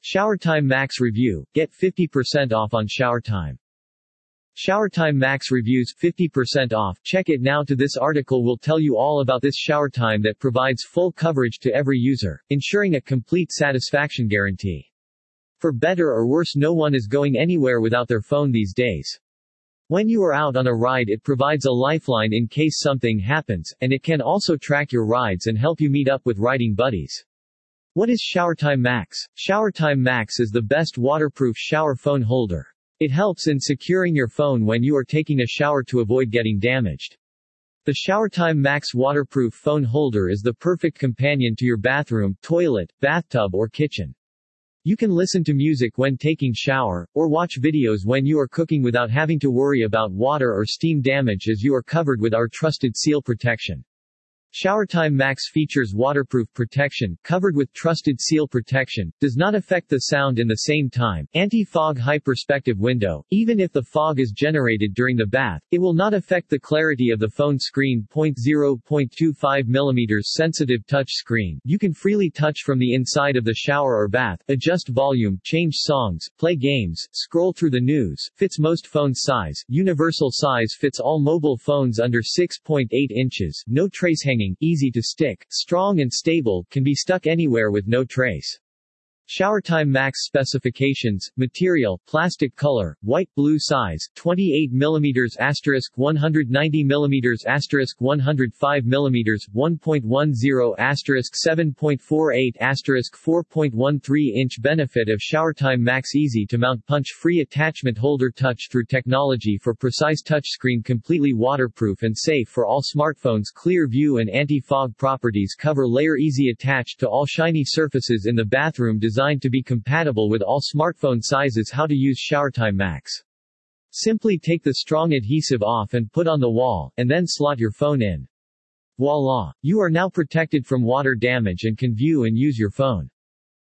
ShowerTime Max Review. Get 50% off on ShowerTime. ShowerTime Max Reviews 50% off. Check it now. This article will tell you all about this ShowerTime that provides full coverage to every user, ensuring a complete satisfaction guarantee. For better or worse, no one is going anywhere without their phone these days. When you are out on a ride, it provides a lifeline in case something happens, and it can also track your rides and help you meet up with riding buddies. What is ShowerTime Max? ShowerTime Max is the best waterproof shower phone holder. It helps in securing your phone when you are taking a shower to avoid getting damaged. The ShowerTime Max waterproof phone holder is the perfect companion to your bathroom, toilet, bathtub or kitchen. You can listen to music when taking shower, or watch videos when you are cooking without having to worry about water or steam damage, as you are covered with our trusted seal protection. ShowerTime Max features waterproof protection, covered with trusted seal protection, does not affect the sound in the same time, anti-fog high perspective window, even if the fog is generated during the bath, it will not affect the clarity of the phone screen. 0.25 mm sensitive touch screen. You can freely touch from the inside of the shower or bath, adjust volume, change songs, play games, scroll through the news, fits most phones size, universal size, fits all mobile phones under 6.8 inches, no trace hanging, easy to stick, strong and stable, can be stuck anywhere with no trace. ShowerTime Max specifications: material, plastic color, white, blue size, 28 mm 190 mm 105 mm, 1.10 7.48 4.13 inch. Benefit of ShowerTime Max: easy to mount, punch-free attachment holder, touch-through technology for precise touchscreen, completely waterproof and safe for all smartphones, clear view and anti-fog properties, cover layer, easy attached to all shiny surfaces in the bathroom, designed to be compatible with all smartphone sizes. How to use ShowerTime Max. Simply take the strong adhesive off and put on the wall, and then slot your phone in. Voila! You are now protected from water damage and can view and use your phone.